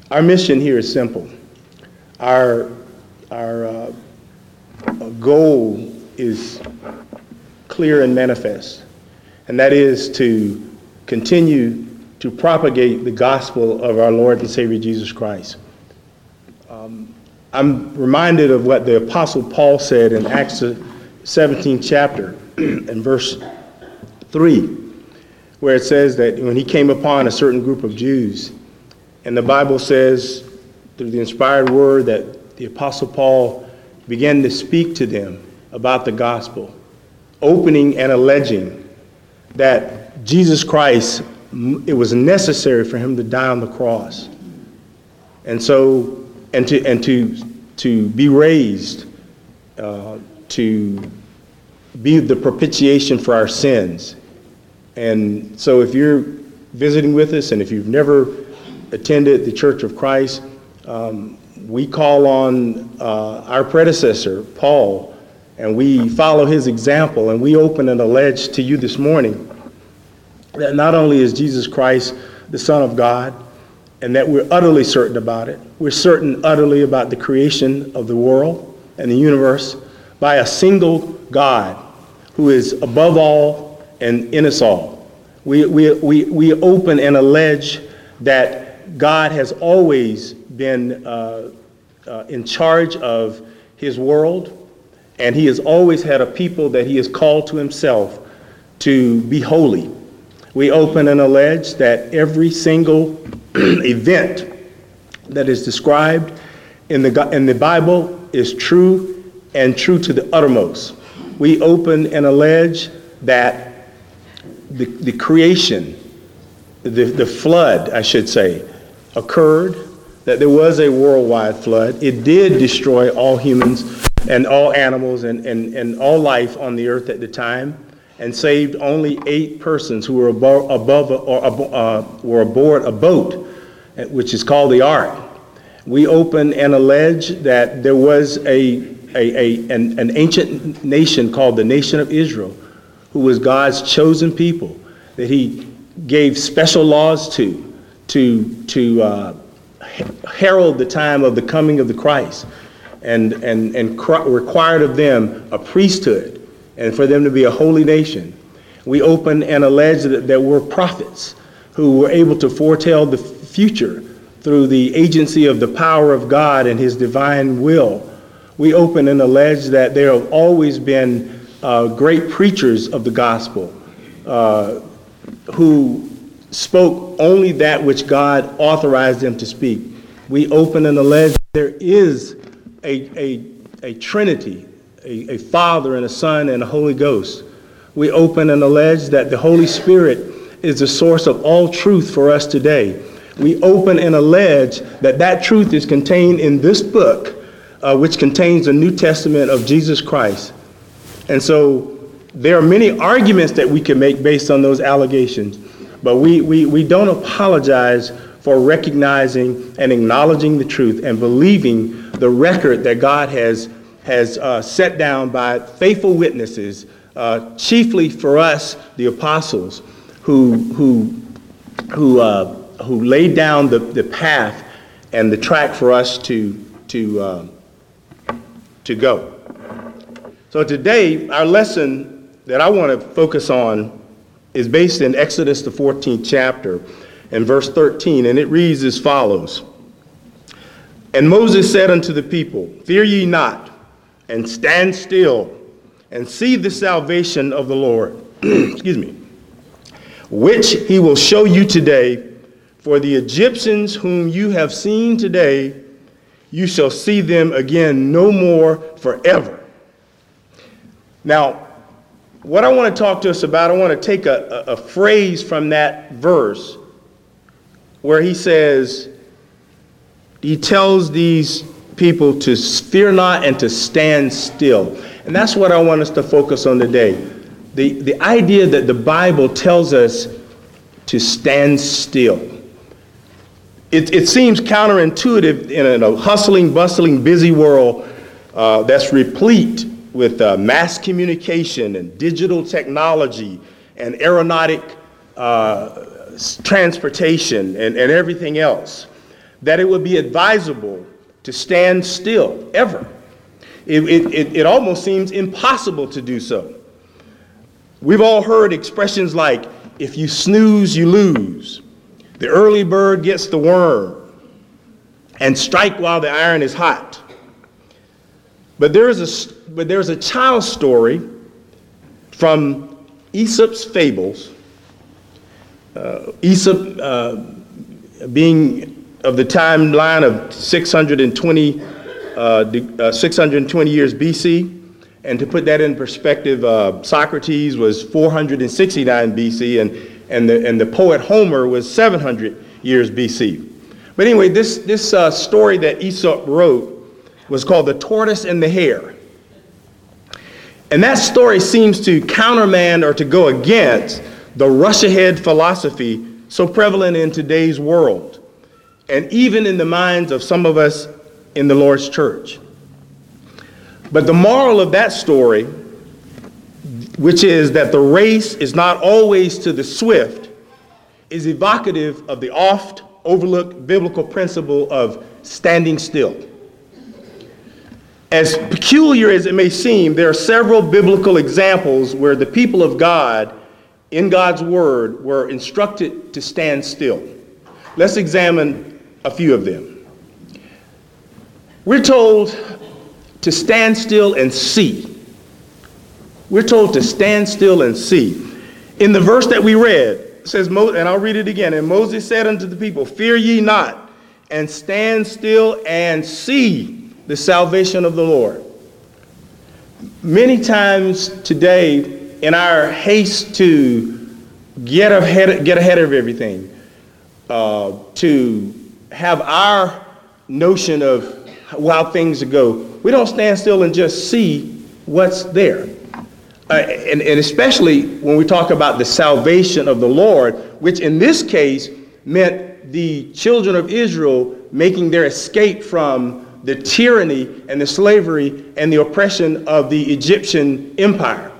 Our mission here is simple. Our goal is clear and manifest, and that is to continue to propagate the gospel of our Lord and Savior Jesus Christ. I'm reminded of what the Apostle Paul said in Acts 17th chapter and verse 3, where it says that when he came upon a certain group of Jews, and the Bible says through the inspired word that the Apostle Paul began to speak to them about the gospel, opening and alleging that Jesus Christ, it was necessary for him to die on the cross. And so, and to be raised, to be the propitiation for our sins. And so if you're visiting with us and if you've never attended the Church of Christ, we call on our predecessor, Paul, and we follow his example, and we open and allege to you this morning that not only is Jesus Christ the Son of God, and that we're utterly certain about it. We're certain utterly about the creation of the world and the universe by a single God who is above all and in us all. We open and allege that God has always been in charge of his world, and he has always had a people that he has called to himself to be holy. We open and allege that every single event that is described in the Bible is true and true to the uttermost. We open and allege that the creation, the flood, I should say, occurred, that there was a worldwide flood. It did destroy all humans and all animals and all life on the earth at the time, and saved only 8 persons who were were aboard a boat, which is called the ark. We open and allege that there was an ancient nation called the nation of Israel, who was God's chosen people, that he gave special laws to herald the time of the coming of the Christ, and required of them a priesthood, and for them to be a holy nation. We open and allege that there were prophets who were able to foretell the future through the agency of the power of God and his divine will. We open and allege that there have always been great preachers of the gospel who spoke only that which God authorized them to speak. We open and allege there is a Trinity, a Father and a Son and a Holy Ghost. We open and allege that the Holy Spirit is the source of all truth for us today. We open and allege that truth is contained in this book, which contains the New Testament of Jesus Christ. And so there are many arguments that we can make based on those allegations, but we don't apologize for recognizing and acknowledging the truth and believing the record that God has set down by faithful witnesses, chiefly for us, the apostles, who laid down the path and the track for us to go. So today, our lesson that I want to focus on is based in Exodus, the 14th chapter, and verse 13, and it reads as follows. And Moses said unto the people, Fear ye not, and stand still, and see the salvation of the Lord, excuse me, which he will show you today. For the Egyptians whom you have seen today, you shall see them again no more forever. Now, what I want to talk to us about, I want to take a phrase from that verse where he says, he tells these people to fear not and to stand still. And that's what I want us to focus on today. The idea that the Bible tells us to stand still. It seems counterintuitive in a hustling, bustling, busy world that's replete with mass communication and digital technology and aeronautic transportation and everything else. that it would be advisable to stand still, ever. It almost seems impossible to do so. We've all heard expressions like, if you snooze, you lose. The early bird gets the worm, and strike while the iron is hot. But there's a child story from Aesop's fables. Aesop being of the timeline of 620 years BC. And to put that in perspective, Socrates was 469 BC, and the poet Homer was 700 years BC. But anyway, this story that Aesop wrote was called The Tortoise and the Hare. And that story seems to countermand or to go against the rush-ahead philosophy so prevalent in today's world, and even in the minds of some of us in the Lord's church. But the moral of that story, which is that the race is not always to the swift, is evocative of the oft overlooked biblical principle of standing still. As peculiar as it may seem, there are several biblical examples where the people of God, in God's word, were instructed to stand still. Let's examine a few of them. We're told to stand still and see. We're told to stand still and see. In the verse that we read, it says, and I'll read it again. And Moses said unto the people, fear ye not, and stand still and see the salvation of the Lord. Many times today, in our haste to get ahead of everything, to have our notion of how things go, we don't stand still and just see what's there. And especially when we talk about the salvation of the Lord, which in this case meant the children of Israel making their escape from the tyranny and the slavery and the oppression of the Egyptian empire.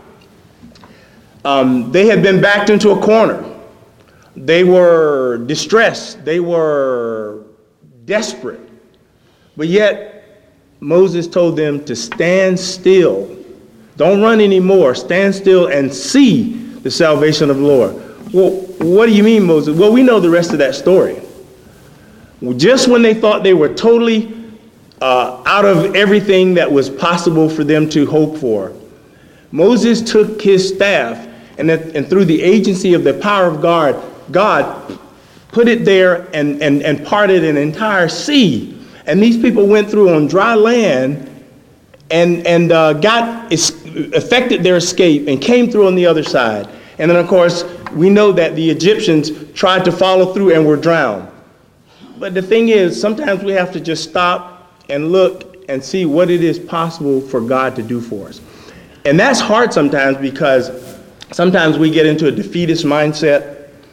They had been backed into a corner. They were distressed. They were desperate. But yet, Moses told them to stand still. Don't run anymore. Stand still and see the salvation of the Lord. Well, what do you mean, Moses? Well, we know the rest of that story. Just when they thought they were totally out of everything that was possible for them to hope for, Moses took his staff and through the agency of the power of God put it there and parted an entire sea. And these people went through on dry land and effected their escape and came through on the other side. And then, of course, we know that the Egyptians tried to follow through and were drowned. But the thing is, sometimes we have to just stop and look and see what it is possible for God to do for us. And that's hard sometimes because sometimes we get into a defeatist mindset.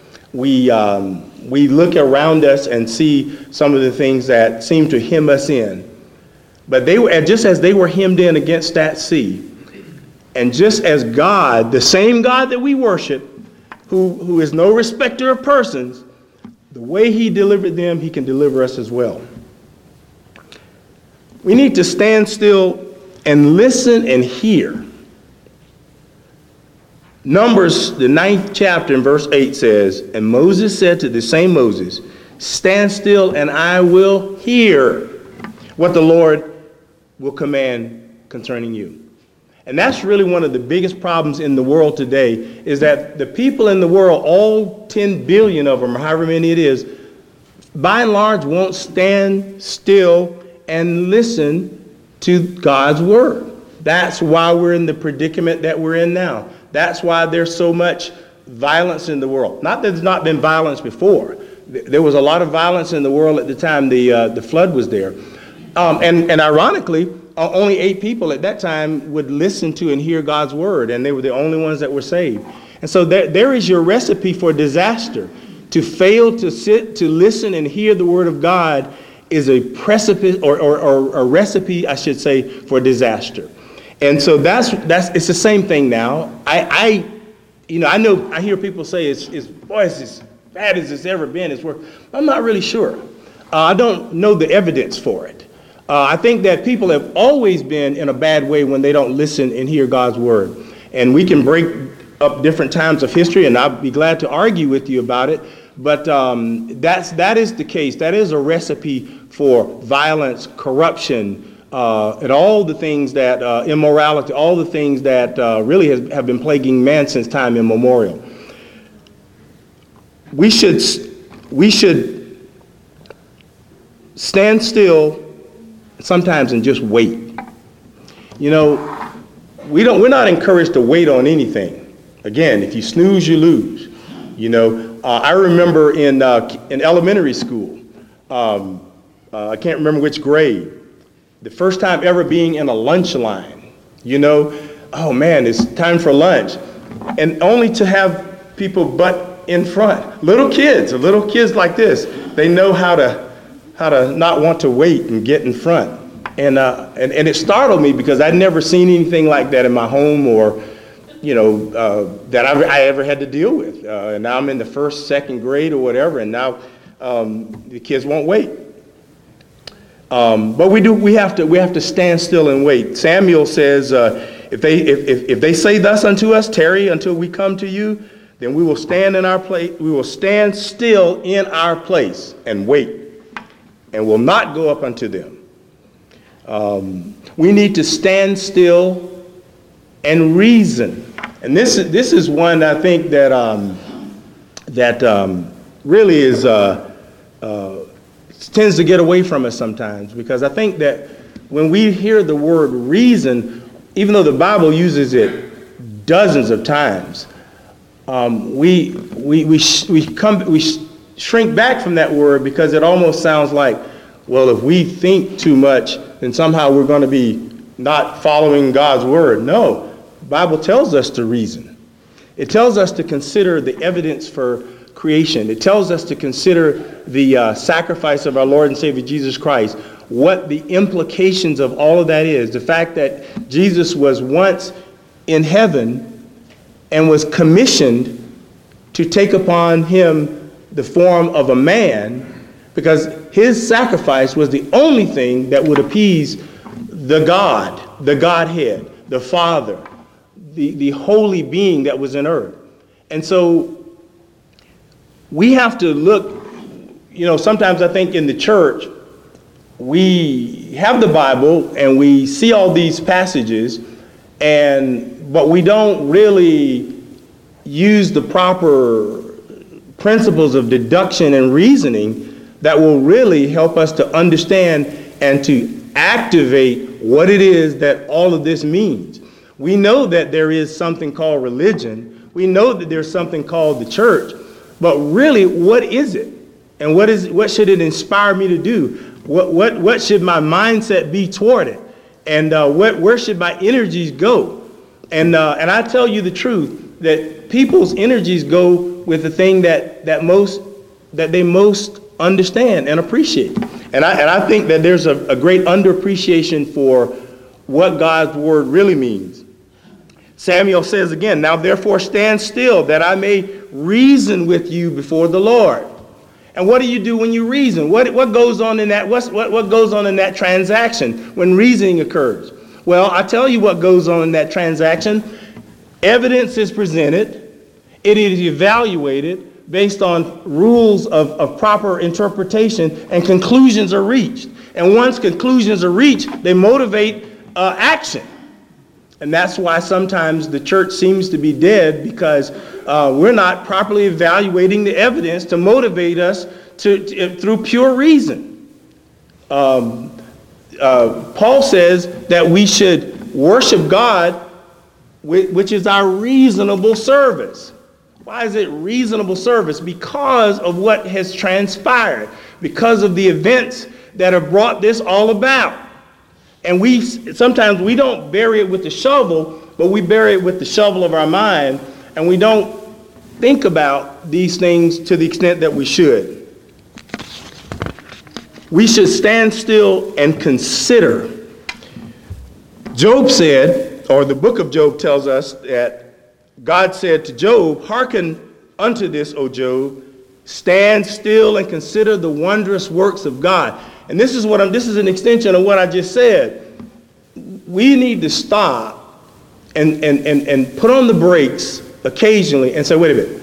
We look around us and see some of the things that seem to hem us in. But they were, just as they were hemmed in against that sea, and just as God, the same God that we worship, who is no respecter of persons, the way he delivered them, he can deliver us as well. We need to stand still and listen and hear. Numbers, the 9th chapter in verse 8 says, and Moses said to the same Moses, stand still and I will hear what the Lord will command concerning you. And that's really one of the biggest problems in the world today, is that the people in the world, all 10 billion of them, or however many it is, by and large won't stand still and listen to God's word. That's why we're in the predicament that we're in now. That's why there's so much violence in the world. Not that there's not been violence before. There was a lot of violence in the world at the time the flood was there. And ironically, only 8 people at that time would listen to and hear God's word, and they were the only ones that were saved. And so there is your recipe for disaster. To fail to sit, to listen and hear the word of God is a precipice or a recipe, I should say, for disaster. And so that's it's the same thing now. I hear people say it's as bad as it's ever been. I'm not really sure. I don't know the evidence for it. I think that people have always been in a bad way when they don't listen and hear God's word. And we can break up different times of history, and I'll be glad to argue with you about it. But that is the case. That is a recipe for violence, corruption, and all the things that, immorality, all the things that really have been plaguing man since time immemorial. We should stand still sometimes and just wait. You know, we're not encouraged to wait on anything. Again, if you snooze, you lose. You know, I remember in elementary school, I can't remember which grade, the first time ever being in a lunch line. You know, oh man, it's time for lunch, and only to have people butt in front. Little kids like this, they know how to not want to wait and get in front. And it startled me because I'd never seen anything like that in my home or, you know, that I ever had to deal with. And now I'm in the first, second grade or whatever, and now the kids won't wait. But we have to stand still and wait. Samuel says, if they say thus unto us, tarry until we come to you, then we will stand in our place. We will stand still in our place and wait, and will not go up unto them. We need to stand still and reason. And this is one I think that really is tends to get away from us sometimes, because I think that when we hear the word reason, even though the Bible uses it dozens of times, we shrink back from that word because it almost sounds like, well, if we think too much, then somehow we're going to be not following God's word. No, the Bible tells us to reason. It tells us to consider the evidence for creation. It tells us to consider the sacrifice of our Lord and Savior Jesus Christ, what the implications of all of that is. The fact that Jesus was once in heaven and was commissioned to take upon him the form of a man, because his sacrifice was the only thing that would appease the Godhead, the Father, the holy being that was in earth. And so we have to look, you know, sometimes I think in the church, we have the Bible and we see all these passages, but we don't really use the proper principles of deduction and reasoning that will really help us to understand and to activate what it is that all of this means. We know that there is something called religion. We know that there's something called the church. But really, what is it? And what should it inspire me to do? What should my mindset be toward it? And where should my energies go? And I tell you the truth, that people's energies go with the thing that they most understand and appreciate. And I think that there's a great underappreciation for what God's word really means. Samuel says again, now therefore stand still, that I may reason with you before the Lord. And what do you do when you reason? What goes on in that? What goes on in that transaction when reasoning occurs? Well, I tell you what goes on in that transaction. Evidence is presented. It is evaluated based on rules of proper interpretation, and conclusions are reached. And once conclusions are reached, they motivate action. And that's why sometimes the church seems to be dead, because we're not properly evaluating the evidence to motivate us through pure reason. Paul says that we should worship God, which is our reasonable service. Why is it reasonable service? Because of what has transpired, because of the events that have brought this all about. And sometimes we don't bury it with the shovel, but we bury it with the shovel of our mind, and we don't think about these things to the extent that we should. We should stand still and consider. Job said, or the book of Job tells us that God said to Job, hearken unto this, O Job, Stand still and consider the wondrous works of God. And this is an extension of what I just said. We need to stop and put on the brakes occasionally and say, wait a minute.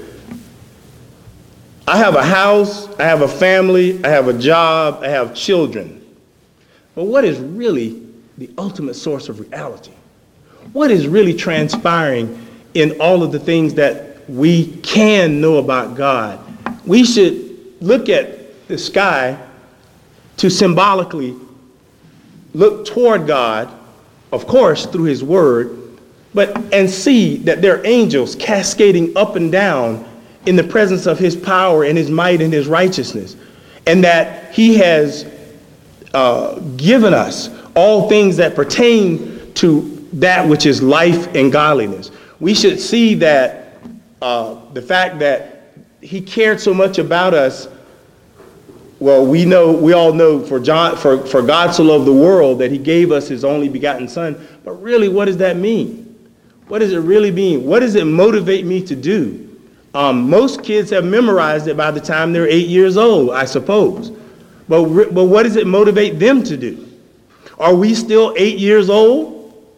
I have a house, I have a family, I have a job, I have children. But what is really the ultimate source of reality? What is really transpiring in all of the things that we can know about God? We should look at the sky to symbolically look toward God, of course, through his word, and see that there are angels cascading up and down in the presence of his power and his might and his righteousness, and that he has given us all things that pertain to that which is life and godliness. We should see that the fact that he cared so much about us. Well, we all know for God so loved the world that he gave us his only begotten son. But really, what does that mean? What does it really mean? What does it motivate me to do? Most kids have memorized it by the time they're 8 years old, I suppose. But what does it motivate them to do? Are we still 8 years old?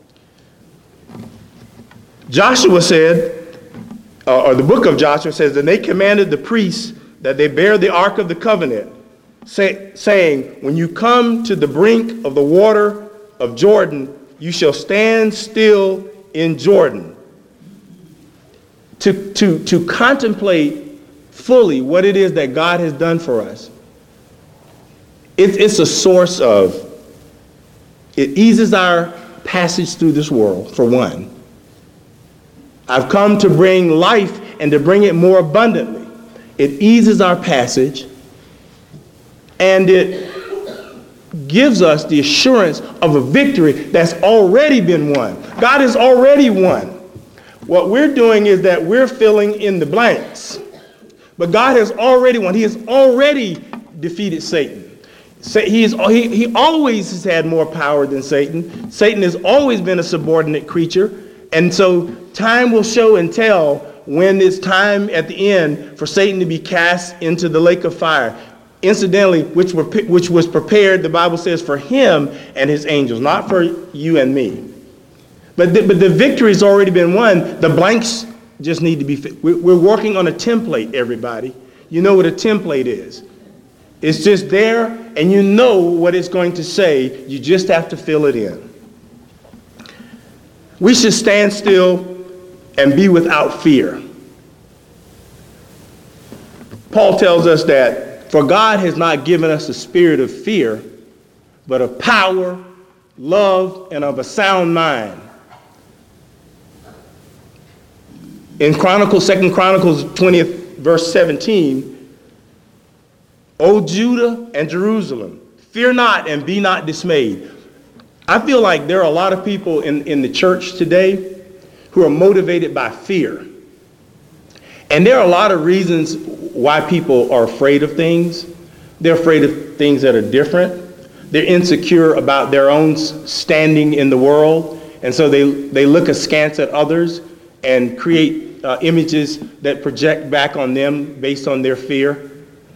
Joshua said, or the book of Joshua says, and they commanded the priests that they bear the ark of the covenant, saying, when you come to the brink of the water of Jordan, you shall stand still in Jordan. To contemplate fully what it is that God has done for us. It's a source of, it eases our passage through this world, for one. I've come to bring life and to bring it more abundantly. It eases our passage, and it gives us the assurance of a victory that's already been won. God has already won. What we're doing is that we're filling in the blanks. But God has already won. He has already defeated Satan. He always has had more power than Satan. Satan has always been a subordinate creature. And so time will show and tell when it's time at the end for Satan to be cast into the lake of fire. Incidentally, which was prepared, the Bible says, for him and his angels, not for you and me. But the victory's already been won. The blanks just need to be filled. We're working on a template, everybody. You know what a template is. It's just there, and you know what it's going to say. You just have to fill it in. We should stand still and be without fear. Paul tells us that, for God has not given us a spirit of fear, but of power, love, and of a sound mind. In 2 Chronicles 20th, verse 17, O Judah and Jerusalem, fear not and be not dismayed. I feel like there are a lot of people in the church today who are motivated by fear. And there are a lot of reasons why people are afraid of things. They're afraid of things that are different. They're insecure about their own standing in the world. And so they look askance at others and create images that project back on them based on their fear.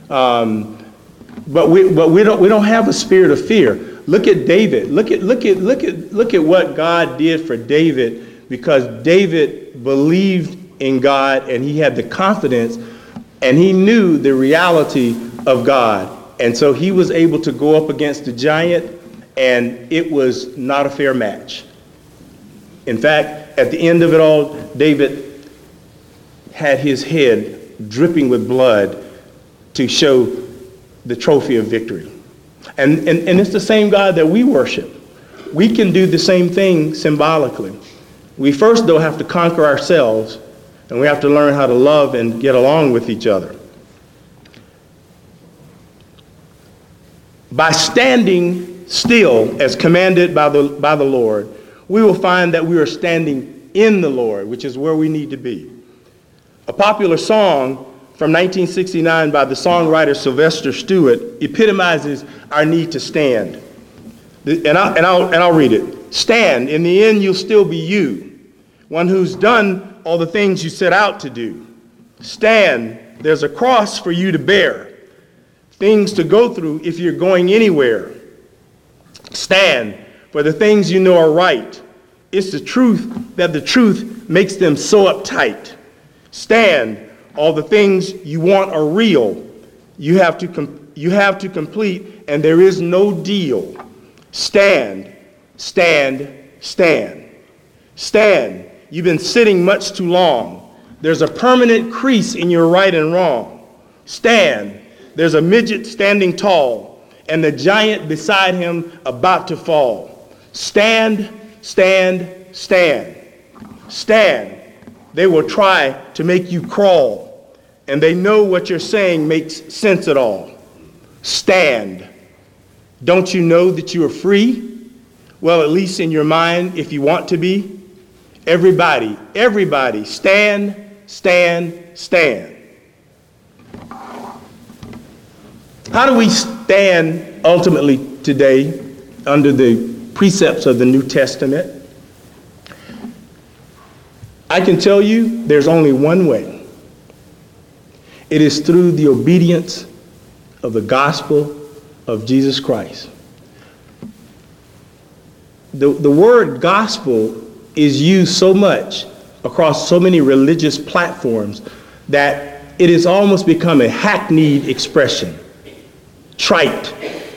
But we don't have a spirit of fear. Look at David. Look at what God did for David, because David believed in God and he had the confidence and he knew the reality of God. And so he was able to go up against the giant, and it was not a fair match. In fact, at the end of it all, David had his head dripping with blood to show the trophy of victory. And it's the same God that we worship. We can do the same thing symbolically. We first, though, have to conquer ourselves, and we have to learn how to love and get along with each other. By standing still as commanded by the Lord, we will find that we are standing in the Lord, which is where we need to be. A popular song from 1969 by the songwriter Sylvester Stewart epitomizes our need to stand. And I'll read it. Stand, in the end you'll still be you, one who's done all the things you set out to do. Stand, There's a cross for you to bear, things to go through if you're going anywhere. Stand for the things you know are right. It's the truth that the truth makes them so uptight. Stand, all the things you want are real. You have to complete, and there is no deal. Stand, stand, stand. Stand. You've been sitting much too long. There's a permanent crease in your right and wrong. Stand. There's a midget standing tall, and the giant beside him about to fall. Stand, stand, stand. Stand. They will try to make you crawl, and they know what you're saying makes sense at all. Stand. Don't you know that you are free? Well, at least in your mind, if you want to be. Everybody, everybody, stand, stand, stand. How do we stand ultimately today under the precepts of the New Testament? I can tell you there's only one way. It is through the obedience of the gospel of Jesus Christ. The word gospel is used so much across so many religious platforms that it has almost become a hackneyed expression. Trite.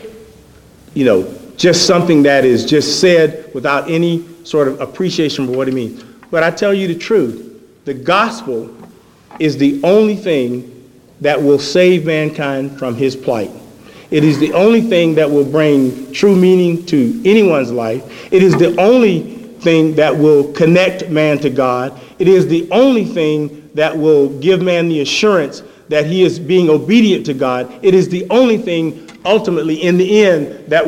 Just something that is just said without any sort of appreciation for what it means. But I tell you the truth, the gospel is the only thing that will save mankind from his plight. It is the only thing that will bring true meaning to anyone's life. It is the only thing that will connect man to God. It is the only thing that will give man the assurance that he is being obedient to God. It is the only thing ultimately in the end that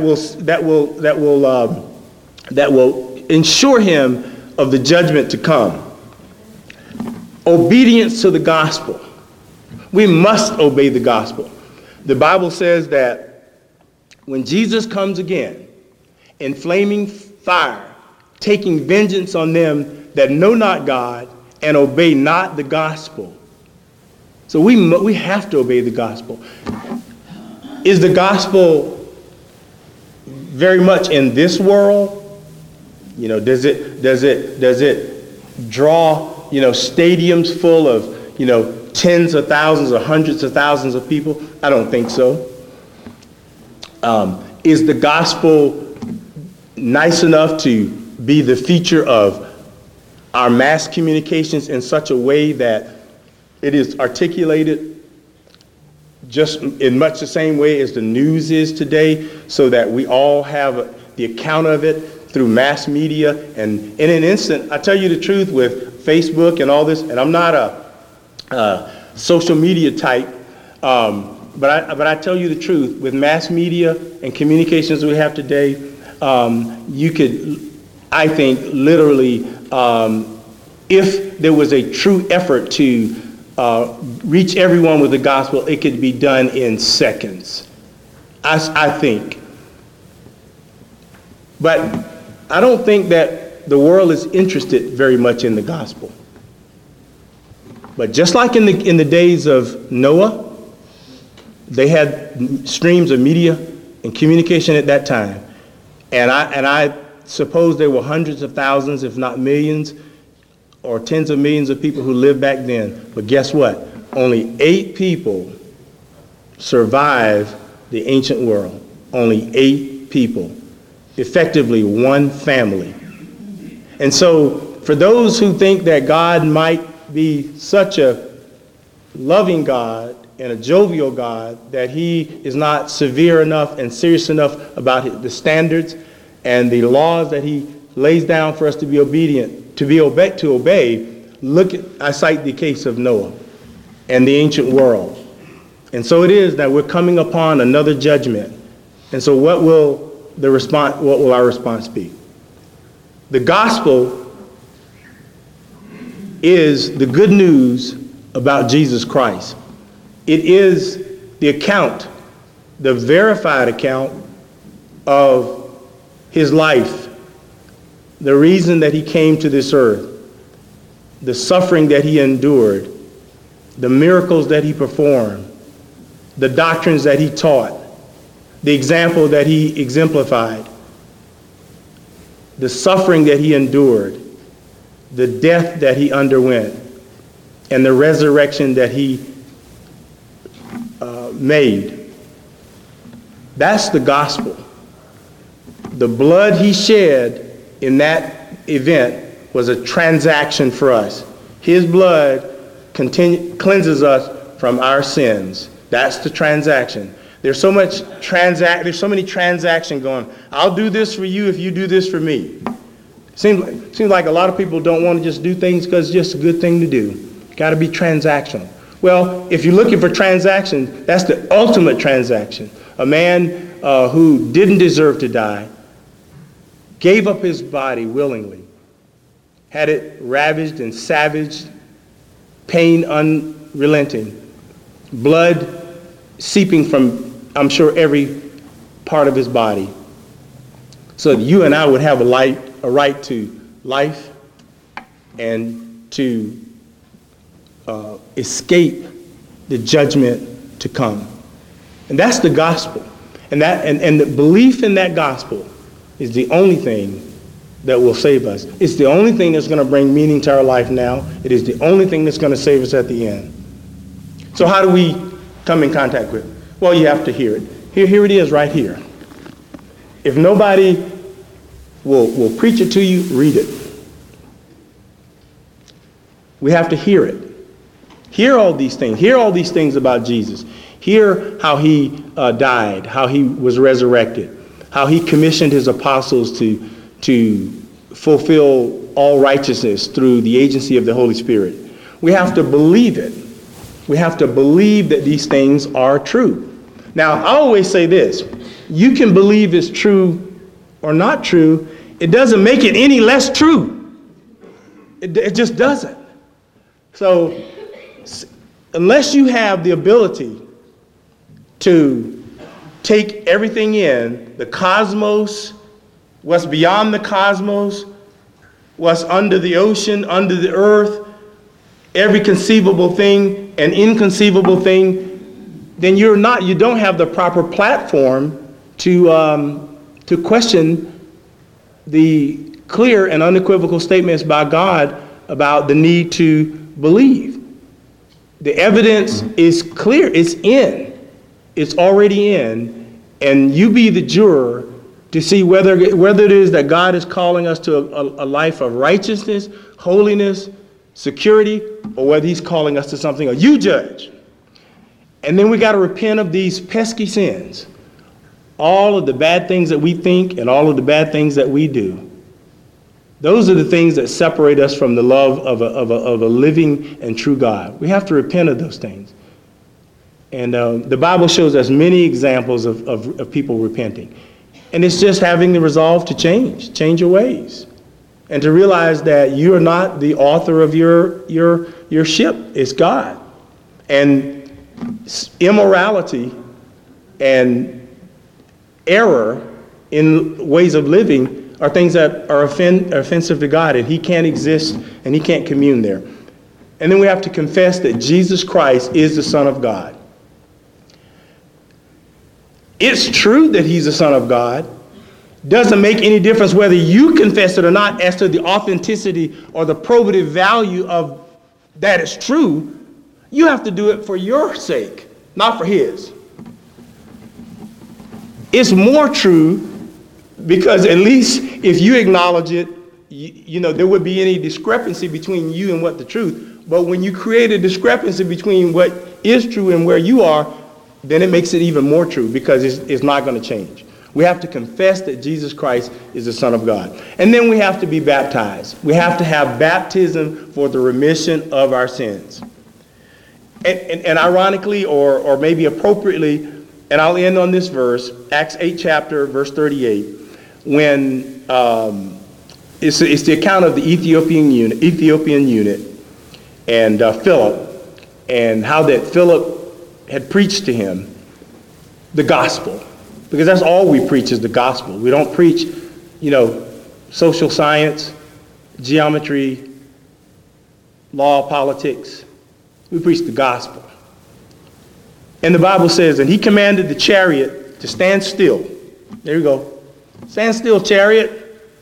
will ensure him of the judgment to come. Obedience to the gospel. We must obey the gospel. The Bible says that when Jesus comes again in flaming fire, taking vengeance on them that know not God and obey not the gospel. So we have to obey the gospel. Is the gospel very much in this world? Does it draw, stadiums full of, tens of thousands or hundreds of thousands of people? I don't think so. Is the gospel nice enough to be the feature of our mass communications in such a way that it is articulated just in much the same way as the news is today, so that we all have the account of it through mass media? And in an instant, I tell you the truth, with Facebook and all this, and I'm not a social media type, but I tell you the truth, with mass media and communications we have today, you could, I think, literally, if there was a true effort to reach everyone with the gospel, it could be done in seconds, I think. But I don't think that the world is interested very much in the gospel. But just like in the days of Noah, they had streams of media and communication at that time. And I suppose there were hundreds of thousands, if not millions, or tens of millions of people who lived back then. But guess what? Only 8 people survived the ancient world. Only 8 people. Effectively, one family. And so, for those who think that God might be such a loving God and a jovial God, that he is not severe enough and serious enough about the standards and the laws that he lays down for us to be obedient, to obey, I cite the case of Noah and the ancient world. And so it is that we're coming upon another judgment. And so what will our response be? The gospel is the good news about Jesus Christ. It is the account, the verified account of his life, the reason that he came to this earth, the suffering that he endured, the miracles that he performed, the doctrines that he taught, the example that he exemplified, the suffering that he endured, the death that he underwent, and the resurrection that he made. That's the gospel. The blood he shed in that event was a transaction for us. His blood cleanses us from our sins. That's the transaction. There's so many transactions going. I'll do this for you if you do this for me. Seems like a lot of people don't want to just do things because it's just a good thing to do. Got to be transactional. Well, if you're looking for transaction, that's the ultimate transaction. A man who didn't deserve to die gave up his body willingly, had it ravaged and savaged, pain unrelenting, blood seeping from, I'm sure, every part of his body, so that you and I would have a right to life and to escape the judgment to come. And that's the gospel. And the belief in that gospel is the only thing that will save us. It's the only thing that's going to bring meaning to our life now. It is the only thing that's going to save us at the end. So how do we come in contact with it? Well, you have to hear it. Here it is right here. If nobody will preach it to you, read it. We have to hear it. Hear all these things. Hear all these things about Jesus. Hear how he died, how he was resurrected, how he commissioned his apostles to fulfill all righteousness through the agency of the Holy Spirit. We have to believe it. We have to believe that these things are true. Now, I always say this. You can believe it's true or not true. It doesn't make it any less true. It just doesn't. So, unless you have the ability to take everything in, the cosmos, what's beyond the cosmos, what's under the ocean, under the earth, every conceivable thing and inconceivable thing, then you don't have the proper platform to question the clear and unequivocal statements by God about the need to believe. The evidence is clear. It's in. It's already in. And you be the juror to see whether it is that God is calling us to a life of righteousness, holiness, security, or whether he's calling us to something else. You judge. And then we got to repent of these pesky sins. All of the bad things that we think and all of the bad things that we do. Those are the things that separate us from the love of a living and true God. We have to repent of those things. And the Bible shows us many examples of people repenting. And it's just having the resolve to change your ways. And to realize that you are not the author of your ship. It's God. And immorality and error in ways of living are things that are offensive to God, and he can't exist and he can't commune there. And then we have to confess that Jesus Christ is the Son of God. It's true that he's the Son of God. Doesn't make any difference whether you confess it or not as to the authenticity or the probative value of that is true. You have to do it for your sake, not for his. It's more true because at least if you acknowledge it, there would be any discrepancy between you and what the truth. But when you create a discrepancy between what is true and where you are, then it makes it even more true because it's not going to change. We have to confess that Jesus Christ is the Son of God. And then we have to be baptized. We have to have baptism for the remission of our sins. And ironically, or maybe appropriately, and I'll end on this verse, Acts 8 chapter, verse 38, when it's the account of the Ethiopian eunuch and Philip, and how that Philip had preached to him the gospel. Because that's all we preach is the gospel. We don't preach, social science, geometry, law, politics. We preach the gospel. And the Bible says, and he commanded the chariot to stand still. There you go. Stand still, chariot.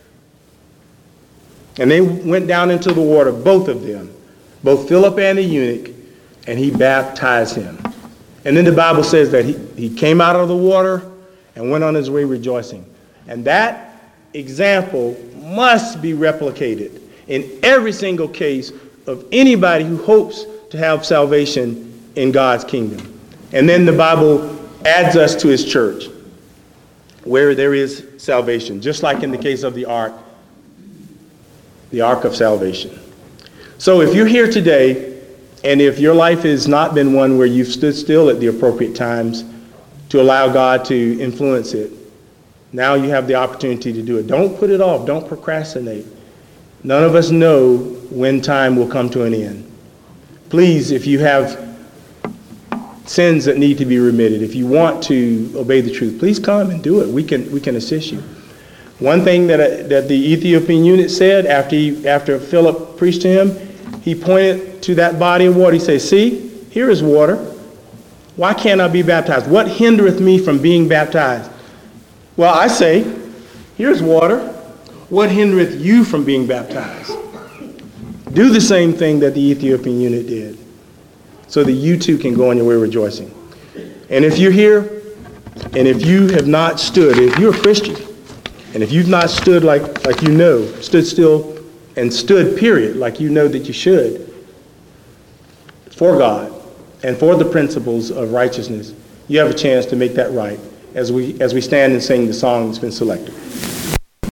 And they went down into the water, both of them, both Philip and the eunuch, and he baptized him. And then the Bible says that he came out of the water and went on his way rejoicing. And that example must be replicated in every single case of anybody who hopes to have salvation in God's kingdom. And then the Bible adds us to his church, where there is salvation, just like in the case of the ark of salvation. So if you're here today, and if your life has not been one where you've stood still at the appropriate times to allow God to influence it, now you have the opportunity to do it. Don't put it off. Don't procrastinate. None of us know when time will come to an end. Please, if you have sins that need to be remitted, if you want to obey the truth, please come and do it. We can assist you. One thing that the Ethiopian eunuch said after Philip preached to him, he pointed to that body of water. He said, see, here is water. Why can't I be baptized? What hindereth me from being baptized? Well, I say, here's water. What hindereth you from being baptized? Do the same thing that the Ethiopian eunuch did, so that you too can go on your way rejoicing. And if you're here, and if you have not stood, if you're a Christian, and if you've not stood like you know, stood still and stood, period, like you know that you should, for God and for the principles of righteousness, you have a chance to make that right as we stand and sing the song that's been selected.